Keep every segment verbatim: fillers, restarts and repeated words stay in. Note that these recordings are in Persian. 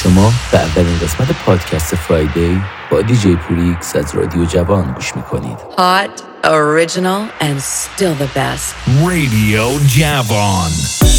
شما به اولین قسمت پادکست فرایدی با دیجی پوریکس از رادیو جوان گوش میکنید. Hot, original and still the best. رادیو جوان.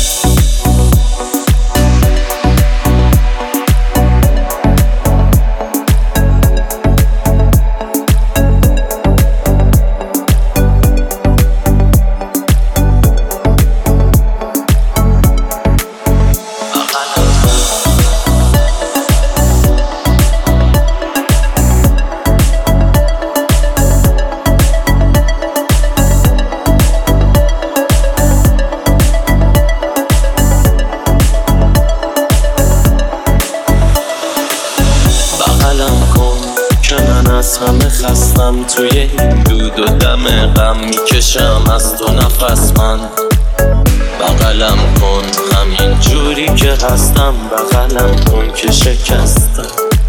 همه خستم توی این دود و دم غم میکشم از تو نفس من. بغلم کن همین جوری که هستم، بغلم کن که شکستم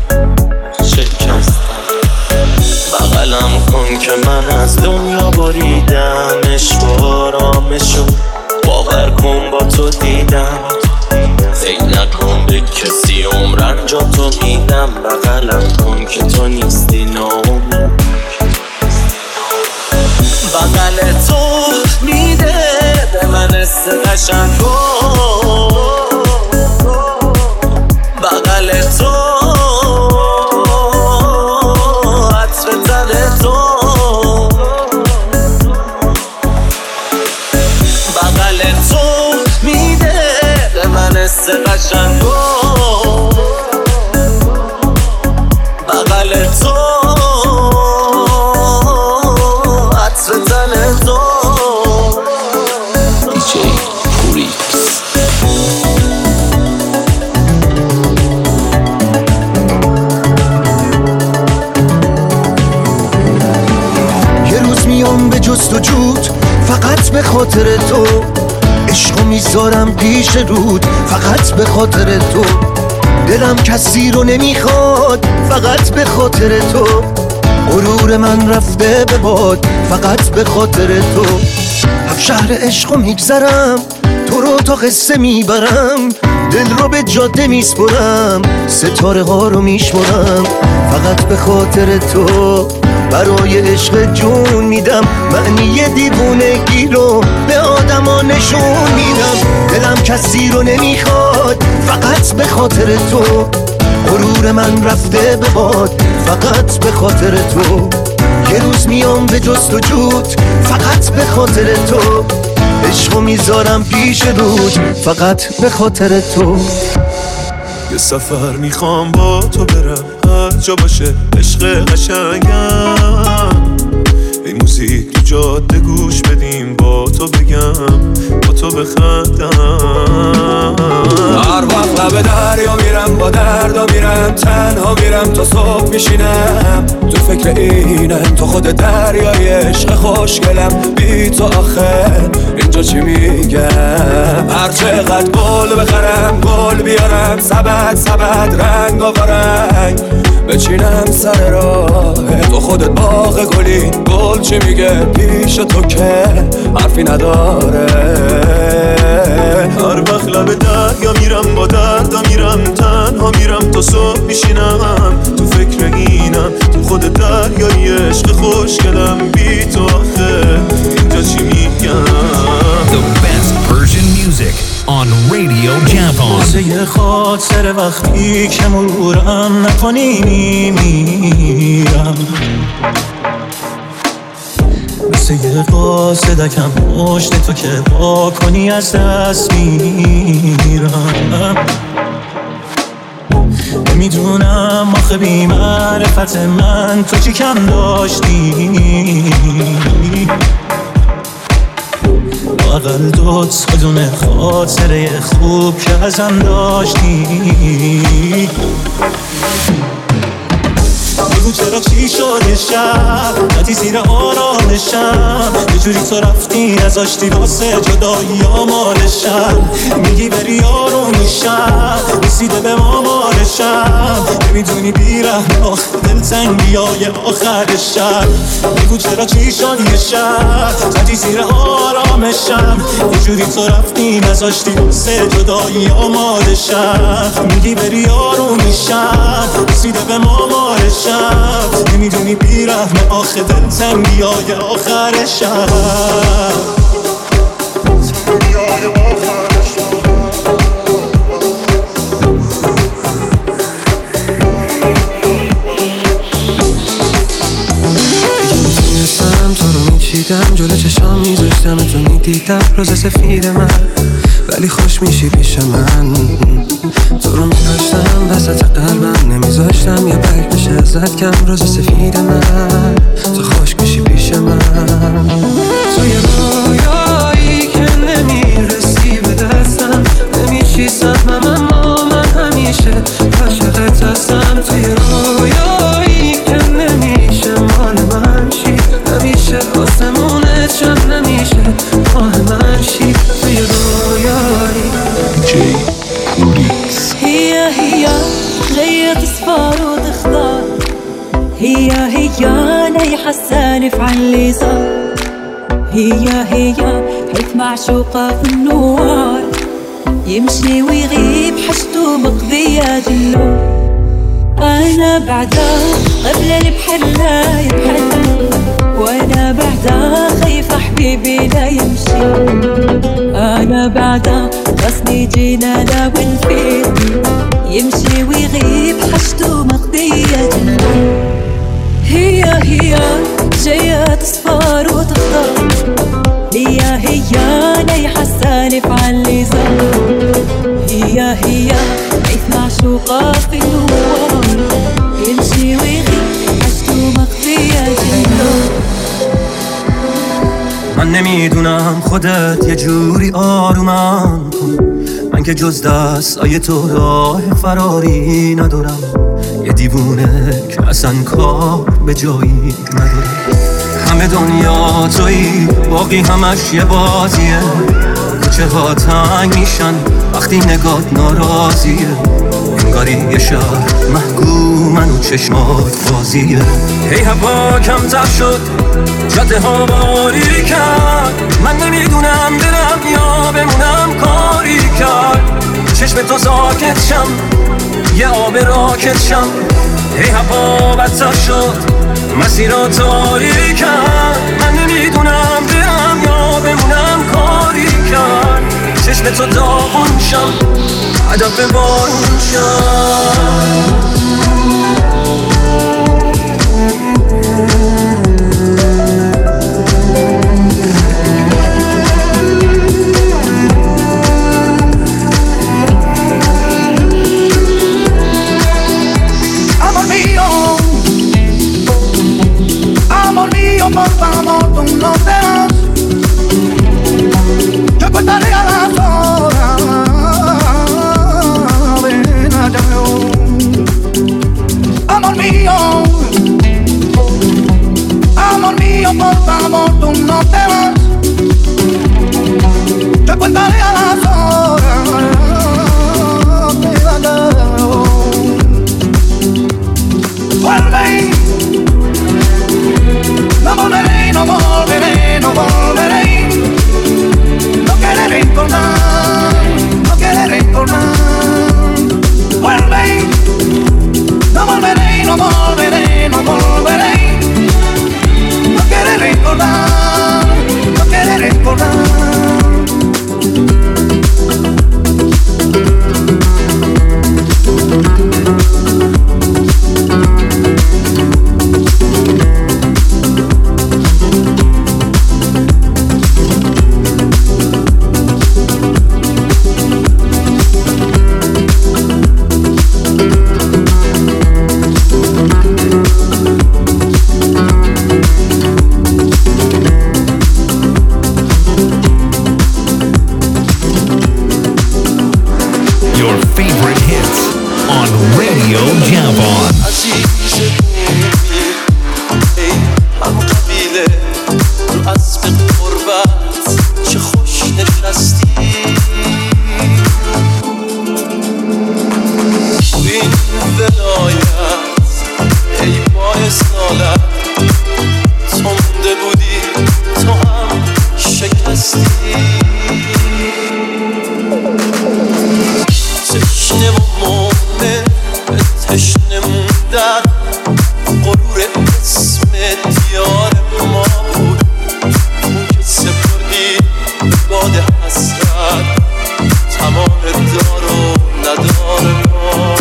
شکستم بغلم کن که من از دنیا بریدم، عشق و آرامشو باور کن با تو دیدم. فکر نکن به کسی عمرن جا تو میدم، بغلم کن که تو نیستی ناامید. بغل تو میده به من حس قشنگو، بغل تو عطر تن تو، بغل تو میده به من حس قشنگو، بغل تو عطر تن تو. دیجی پوریکس. یه روز میام به جست و جود فقط به خاطر تو، عشقو میذارم پیش رود فقط به خاطر تو، دلم کسی رو نمیخواد فقط به خاطر تو، غرور من رفته به باد فقط به خاطر تو. هفت شهر عشقو میگذرم، تو رو تا قصه میبرم، دل رو به جاده میسپرم، ستاره ها رو میشمرم فقط به خاطر تو. برای عشق جون میدم، معنی دیوونگی رو به آدم ها نشون میدم، دلم کسی رو نمیخواد فقط به خاطر تو، غرور من رفته به باد فقط به خاطر تو. یه روز میام به جست و جود فقط به خاطر تو، عشقو میذارم پیش رود فقط به خاطر تو. یه سفر میخوام با تو برم، هر جا باشه عشق قشنگم، این موزیک تو جاده گوش بدیم، با تو بگم با تو بخندم. هر وقت لب دریا میرم با دردا میرم، تنها میرم تا صبح میشینم، تو فکر اینم تو خود دریای عشق خوشگلم، بی تو آخه اینجا چی میگم. هر چقدر گل بخرم گل بیارم، سبد سبد رنگ و رنگ بچینم سر راه تو، خودت باغ گلی گل چی میگه پیش تو که حرفی نداره. هر وقت لب دریا میرم با دردا میرم، تنها میرم تا صبح میشینم، تو فکر اینم تو خود دریای عشق خوشگلم، بی تو آخه اینجا چی میگم. The best Persian music on Radio Javan. واسه یه خاطر وقتی که مرورم نکنی میمیرم، مثل یه قاصدکم پشت تو که با کنی از دست میرم. نمیدونم آخه بی معرفت من تو چی کم داشتی، اقل دو تا دونه خاطره خوب که ازم داشتی. بگو چرا چی شده شب ندی زیر آرامشم، یه جوری تو رفتی نذاشتی واسه جدایی آمالشم. میگی بری آروم میشم، رسیده به مامالشم، نمیدونی بیرحم آخ دلتنگی های آخر شب. بگو چرا چیشان یه شب زدی زیر آرامشم، یه جوری تو رفتی نذاشتی واسه جدایی آمالشم. میگی بری آروم میشم، رسیده به مامالشم، نمیدونی بیرحم آخ دلتنگی های آخر شب. دیدم جلو چشام میذاشتم تو میدیدم روز سفید من، ولی خوش میشی پیش من. تو رو میداشتم وسط قلبم، نمیذاشتم یه برگ بشه ازت کم. روز سفید من تو خوش میشی پیش من. تو یه رویایی که نمیرسی به دستم، نمیشی سهمم اما من همیشه عاشقت هستم. تو یه رویایی که نمیشه مال من شی، نمیشه آسمونت شم، نمیشه ماه من شی. تو یه رویایی جی پولیکس. هي هي جاية تصفر وتختار، هي هي أنا حساني في علي صار. هي هي حيث معشوقة في النوار، يمشي ويغيب حشته مقضية جنون. أنا بعدها قبل البحر لا يبحر، وأنا بعدها خايفة حبيبي لا يمشي. أنا بعدها غصني جينا لا ونفيد، يمشي ويغيب حشته مقضية جنون. هي هي جاية تصفر وتختار، هي هي أنا حساني في علي صار. هي هي عيث معشوقة في النوار، يمشي ويغيب حشته مخفية جنون. من نمیدونم خودت یه جوری آرومم کن، من که جز دستای تو راه فراری ندارم. یه دیوونه که اصلا کار به جایی نداره. همه دنیا تویی، باقی همش یه بازیه. کوچه ها تنگ میشن وقتی نگات ناراضیه. انگاری یه شهر محکومن و چشمات بازیه. هی هوا کمتر شد، جاده ها باری کرد. من نمیدونم برم یا بمونم کاری کرد. چشم تو ساکت شم، یه آب راکت شم. هی هوا بدتر شد، مسیرها تاری کرد. من نمیدونم برم یا بمونم کاری کرد. چشم تو داغون شم، هدف بارون شم. Por favor, tú no te vas. Yo contaré a las horas. Ven allá, amor mío, amor mío, por favor, tú no te vas. Yo contaré a las horas. Ven allá, vuelve. No volveré, no volveré, no volveré. No querré recordar, no querré recordar. Vuelve. No volveré, no volveré, no volveré. No querré recordar, no querré recordar. این ولایت ای ماه سالت تو مونده بودی تو هم شکستی تشنه و مومن تشنه موندن غرور اسم دیار ما بود اون که سپردی به باد حسرت تمام دار و ندار ما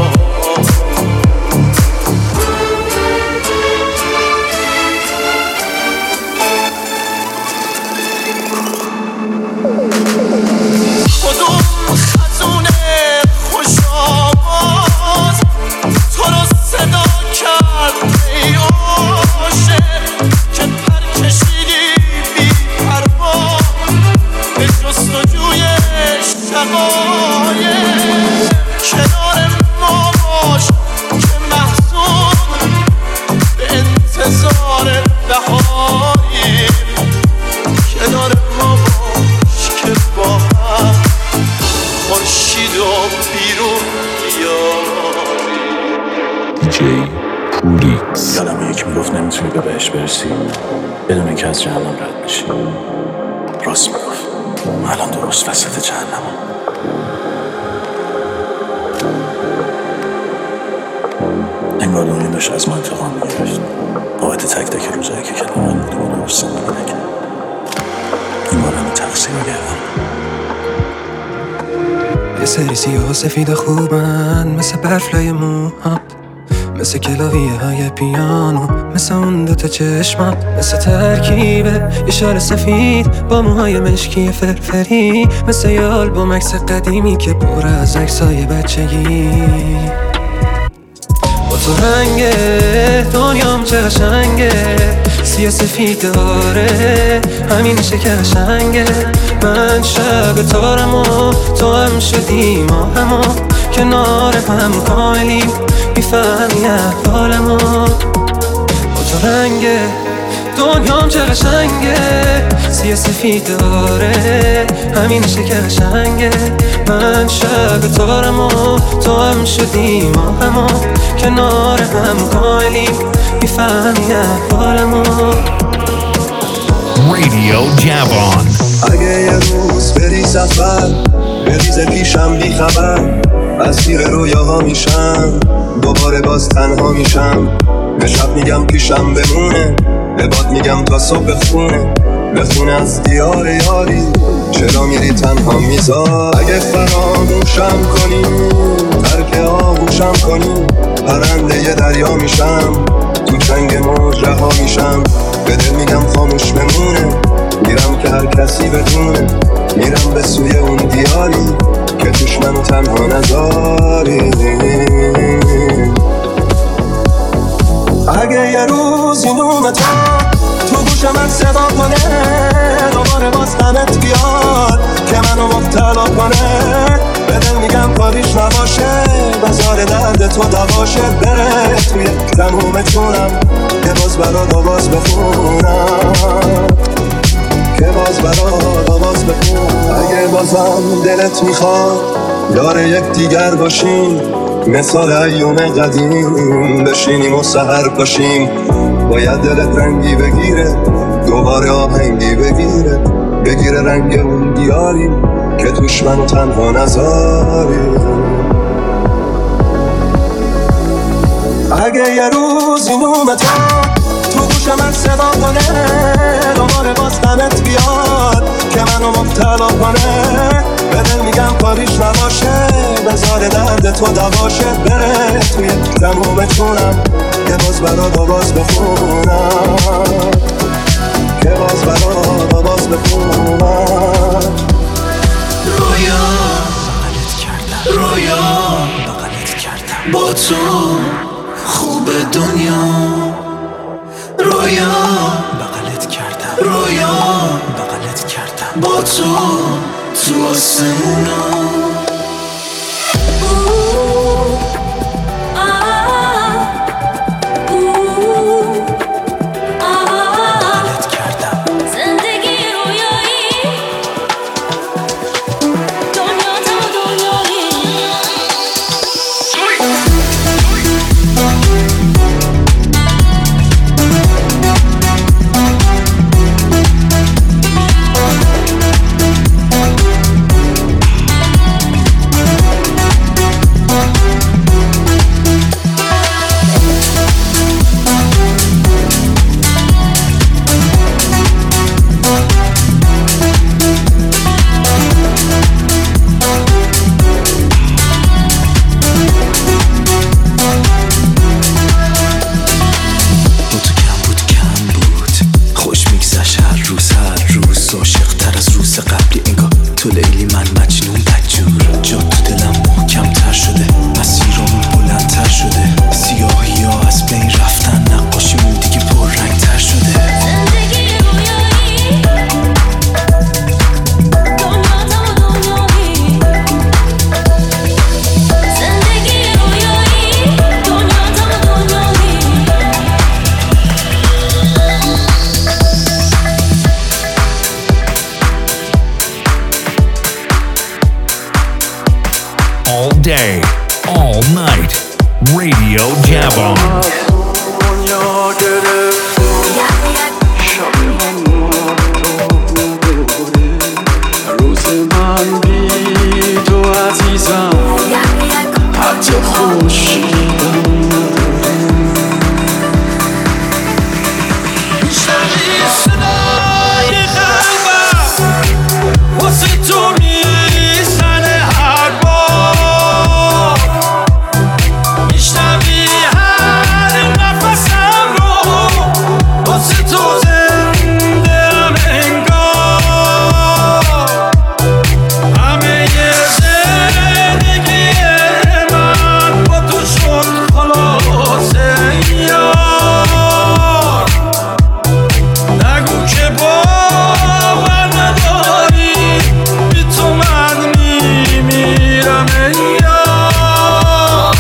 کدوم خزونه خوش آواز تو رو صدا کرد ای عاشق که پر کشیدی بی پروا به جستجوی شقایق کنار ما باش که محزون به انتظار بهاریم کنار ما باش که با هم خورشید و بیرون بیاریم دیجی پولیکس. یادم یکی میگفت نمیتونی به بهش برسی بدون اینکه از جهنم رد بشی. راست میگفت. الان درست وسط جهنمم. انگار دنیا داشت از ما انتقام میگرفت بابت تک تک روزایی که کنار من بوده و درست زندگی نکرد. این بار همه تقصیر رو گردم. یه سری سیاه و سفید خوبن مثل برفلای موهات مثل کلاویه های پیانو مثل اون دوتا چشمات مثل ترکیبه یه شال سفید با موهای مشکی فرفری مثل یه آلبوم عکس قدیمی که پر از عکسای بچگی با تو رنگه دنیام چه قشنگه سیاه سفید داره همینشه که قشنگه من شب تارم و تو هم شدی ما همو کنار هم کاملیم میفهمی احوالمو با تو رنگه دنیام چه قشنگه سیاه سفید داره همینشه که قشنگه من شب تارم و تو هم شدی ما همو کنار هم کاملیم میفهمی احوالمو Radio Javon. اگه یه روز بری سفر بریز پیشم بی خبر اسیر رویاها میشم دوباره باز تنها میشم به شب میگم پیشم بمونه به باد میگم تا صبح خونه بخونه از دیار یاری چرا میری تنها میذار اگه فراموشم کنی ترک آغوشم کنی پرنده یه دریا میشم تو چنگ موج رها میشم به دل میگم خاموش بمونه میرم که هر کسی بدونه میرم به سوی اون دیاری که توش منو تنها نذاری اگه یه روز این نوم تو تو گوش من صدا کنه دوباره باز غمت بیاد که منو مبتلا کنه به دل میگم کاریش نباشه بذار درد تو دواشه بره توی تموم جونم که باز برات آواز بخونم که باز برات آواز بخونم اگه بازم دلت میخواد یار یک دیگر باشیم مثال ایوم قدیم بشینیم و سحر پاشیم باید دلت رنگی بگیره دوباره آهنگی بگیره بگیره رنگ اون دیاری که توش منو تنها نذاری اگه یه روز این نوم تو تو گوش من صدا کنه دوباره باز غمت بیاد که منو مبتلا کنه به دل میگم کاریش نباشه بذار درد تو دواشه بره توی تموم جونم که باز برات آواز بخونم که باز برات آواز بخونم رویا بغلت کردم رویا بغلت کردم با تو خوب دنیا رویا بغلت کردم رویا بغلت کردم با تو تو آسمونا Radio Javon. حتی خوشیدم میشنوی صدای قلبم واسه تو میزنه هر بار میشنوی هر نفسم رو واسه تو زنده ام انگار همه یه زندگی من با تو شد خلاصه یار نگو که باور نداری بی تو من میمیرم ای یار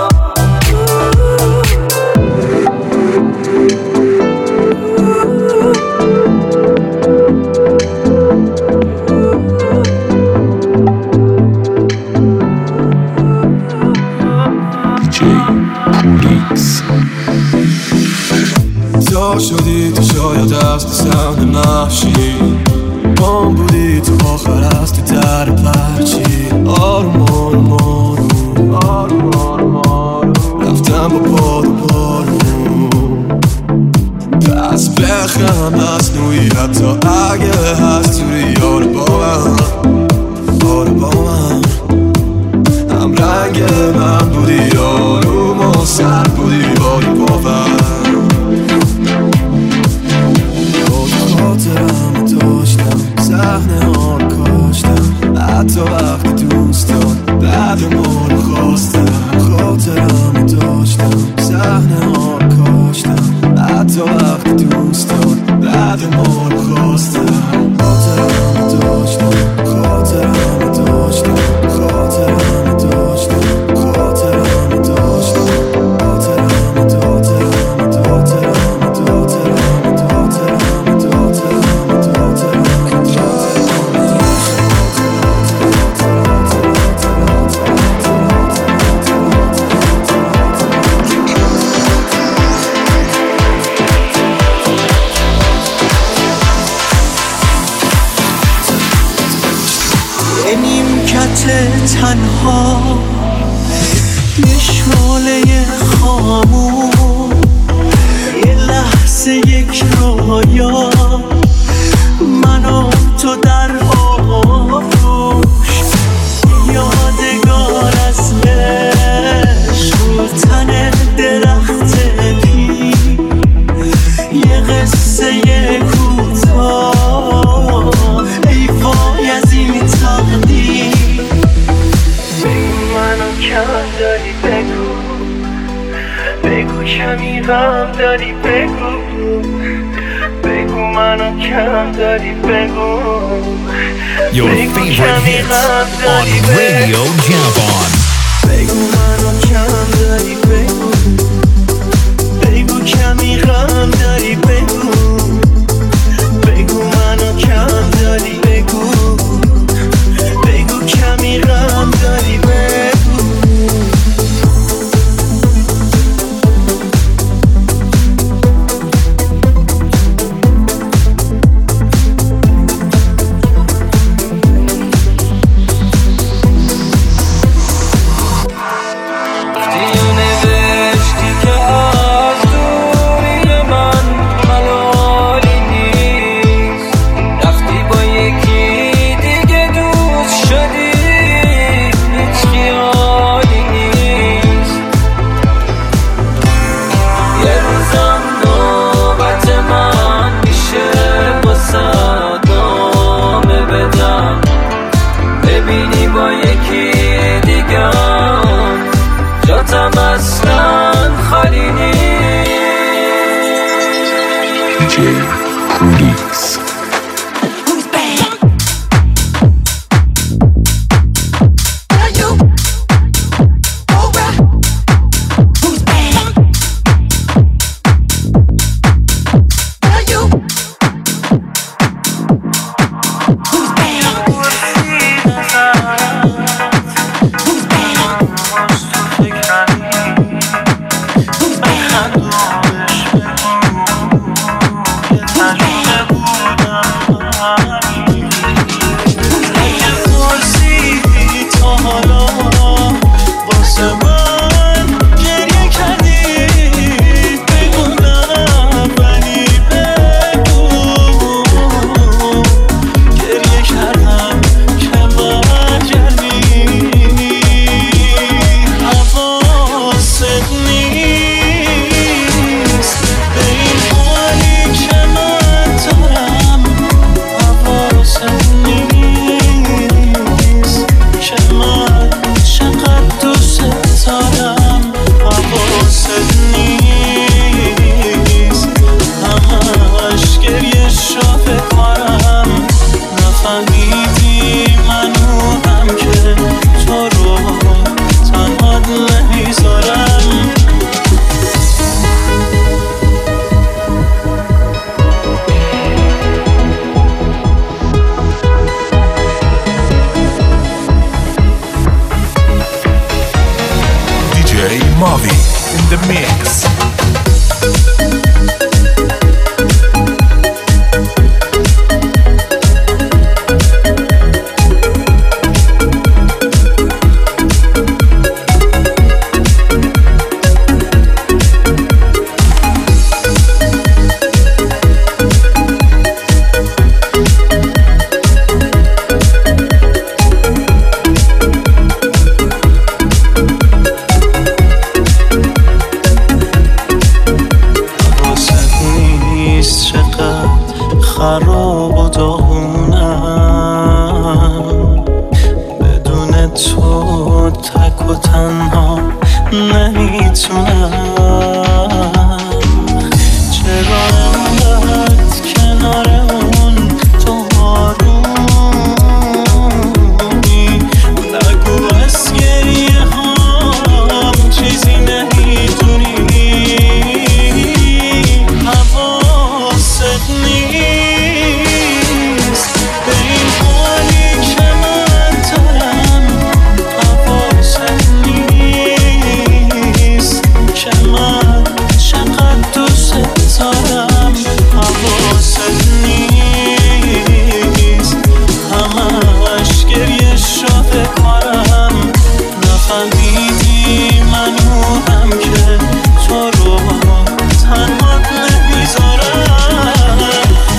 تا شدی تو شاید از صحنه نشی پام بودی تو آخر از تو در پرچی آروم آروم آروم آروم آروم آروم رفتم با باد و بارون پس بخم مصنوعی حتی اگه هست توری یار با من آره با من هم رنگ من بودی آروم و سر بودی باری باور خاطرم داشتم صحنه ها رو کاشتم حتی وقتی دوستان بعد ما رو خواستم خاطرم داشتم صحنه ها رو کاشتم حتی وقتی دوستان بعد ما رو خواستم خاطرم داشتم خاطرم داشتم خاطرم داشتم خاطرم داشتم خاطرم تنها نشاله خامون یه لحظه یک رویا من و تو در آغوش یادگار از عشق رو تن درخت پی یه قصه کوتاه ای وای از این تقدیر منو کم داری بگو بگو کمی غم داری بگو بگو منو کم داری بگو Your favorite hits on Radio Javon. بگو منو کم داری بگو بگو کمی غم داری بگو بگو منو کم داری بگو بگو کمی غم داری بگو Mavi in the mix. خراب و داغونم بدون تو تک و تنها نمیتونم چرا انقدر کنار اون تو آرومی نگو از گریه هم چیزی نمیدونی حواست نیست به این حالی که من دارم حواست نیست که من چقدر دوست دارم حواست نیست همش گریه شده کارم نفهمیدی منونم که تو رو تنها نمیذارم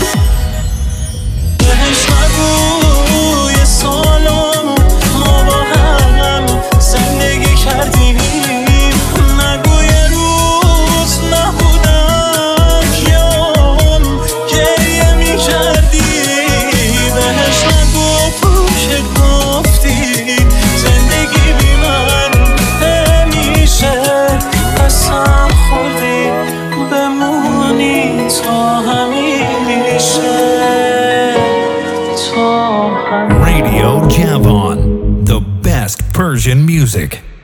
بهش نگو یه سالم ما با هم زندگی کردیم نگو یه روز نبودم کیام گریه میکردی بهش نگو که گفتی زندگی بی من نمیشه قسم خوردی بمونی تا همیشه تا همیشه Radio Javon, the best Persian music.